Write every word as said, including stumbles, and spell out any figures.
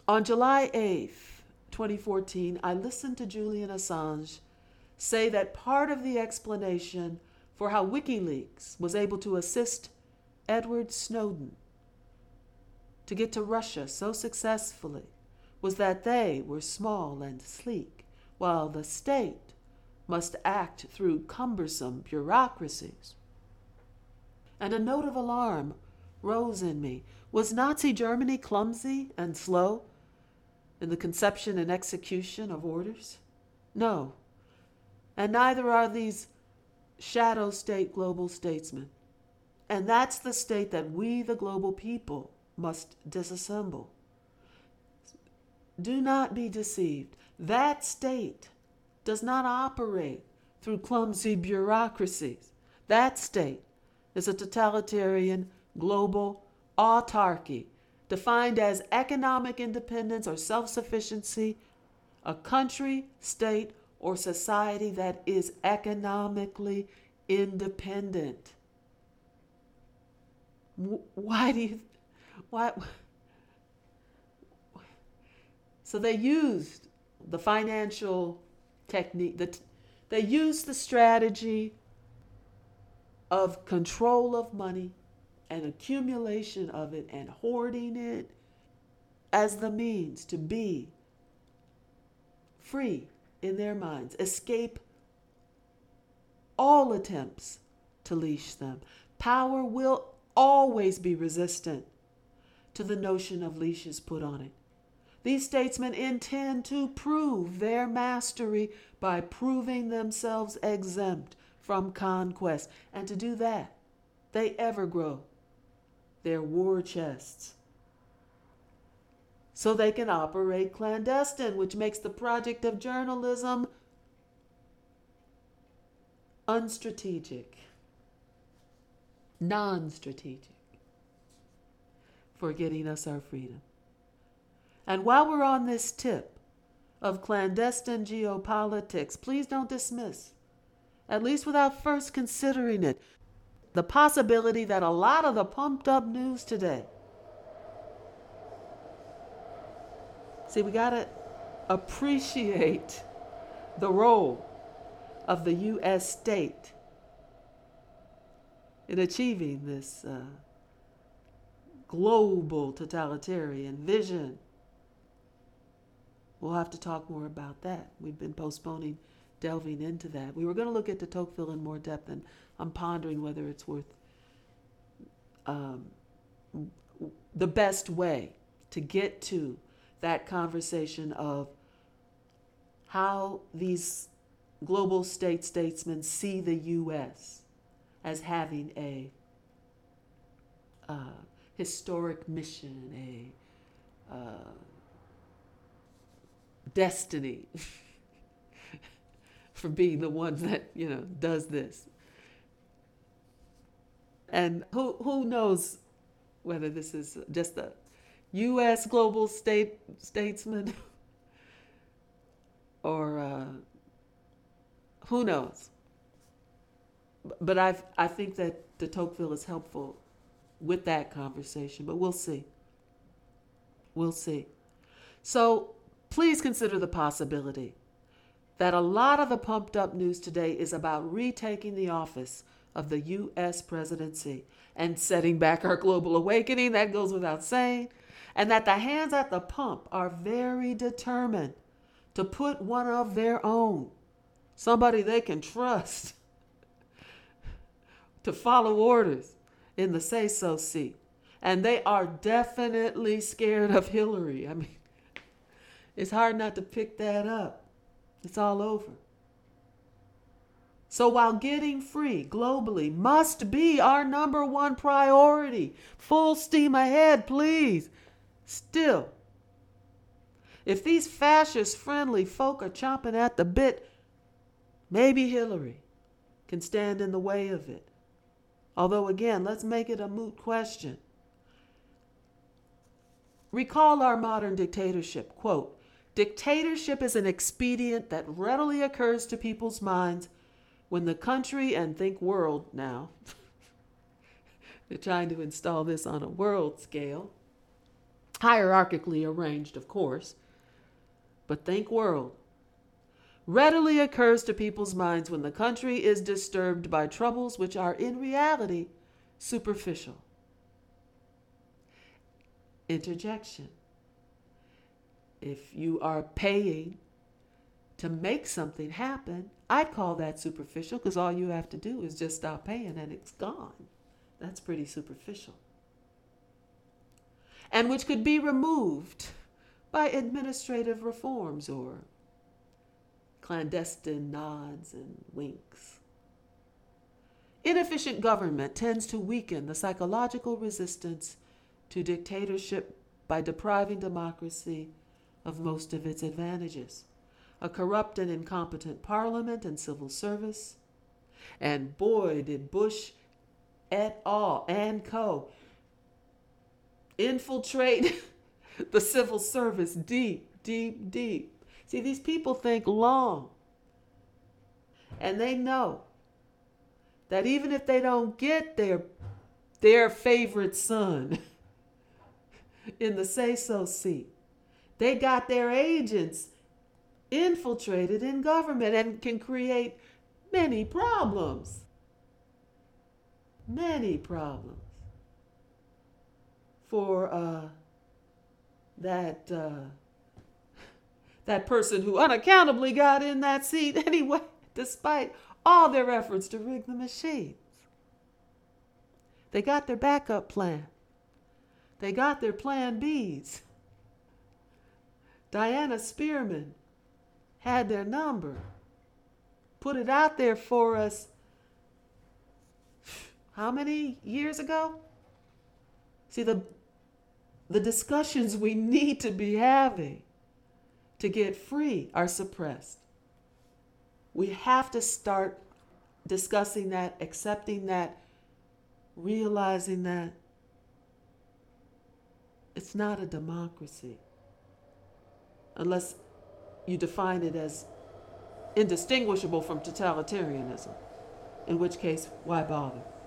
On July eighth, twenty fourteen, I listened to Julian Assange say that part of the explanation for how WikiLeaks was able to assist Edward Snowden to get to Russia so successfully was that they were small and sleek, while the state must act through cumbersome bureaucracies. And a note of alarm rose in me. Was Nazi Germany clumsy and slow in the conception and execution of orders? No. And neither are these shadow state global statesmen. And that's the state that we, the global people, must disassemble. Do not be deceived. That state does not operate through clumsy bureaucracies. That state is a totalitarian global autarky, defined as economic independence or self-sufficiency, a country, state, or society that is economically independent. Why do you, why? So they used the financial technique, the, they used the strategy of control of money and accumulation of it and hoarding it as the means to be free in their minds, escape all attempts to leash them. Power will always be resistant to the notion of leashes put on it. These statesmen intend to prove their mastery by proving themselves exempt from conquest. And to do that, they ever grow their war chests so they can operate clandestine, which makes the project of journalism unstrategic, non-strategic for getting us our freedom. And while we're on this tip of clandestine geopolitics, please don't dismiss, at least without first considering it, the possibility that a lot of the pumped up news today, see, we got to appreciate the role of the U S state in achieving this uh, global totalitarian vision. We'll have to talk more about that. We've been postponing delving into that. We were going to look at de Tocqueville in more depth, and I'm pondering whether it's worth um, the best way to get to that conversation of how these global state statesmen see the U S as having a uh, historic mission, a uh, destiny for being the one that, you know, does this. And who who knows whether this is just a U S global state statesman or uh, who knows. But I I think that de Tocqueville is helpful with that conversation, but we'll see. We'll see. So please consider the possibility that a lot of the pumped up news today is about retaking the office of the U S presidency and setting back our global awakening. That goes without saying. And that the hands at the pump are very determined to put one of their own, somebody they can trust, to follow orders in the say-so seat. And they are definitely scared of Hillary. I mean, it's hard not to pick that up. It's all over. So while getting free globally must be our number one priority, full steam ahead, please. Still, if these fascist-friendly folk are chomping at the bit, maybe Hillary can stand in the way of it. Although, again, let's make it a moot question. Recall our modern dictatorship. Quote, dictatorship is an expedient that readily occurs to people's minds when the country, and think world now, they're trying to install this on a world scale, hierarchically arranged, of course. But think world. Readily occurs to people's minds when the country is disturbed by troubles which are in reality superficial. Interjection. If you are paying to make something happen, I'd call that superficial, because all you have to do is just stop paying and it's gone. That's pretty superficial. And which could be removed by administrative reforms or clandestine nods and winks. Inefficient government tends to weaken the psychological resistance to dictatorship by depriving democracy of most of its advantages. A corrupt and incompetent parliament and civil service. And boy, did Bush et al. And co. infiltrate the civil service deep, deep, deep. See, these people think long. And they know that even if they don't get their, their favorite son in the say-so seat, they got their agents infiltrated in government and can create many problems. Many problems for uh, that uh, that person who unaccountably got in that seat anyway, despite all their efforts to rig the machines. They got their backup plan. They got their plan Bs. Diana Spearman had their number, put it out there for us how many years ago? See, the, the discussions we need to be having to get free are suppressed. We have to start discussing that, accepting that, realizing that it's not a democracy unless you define it as indistinguishable from totalitarianism, in which case, why bother?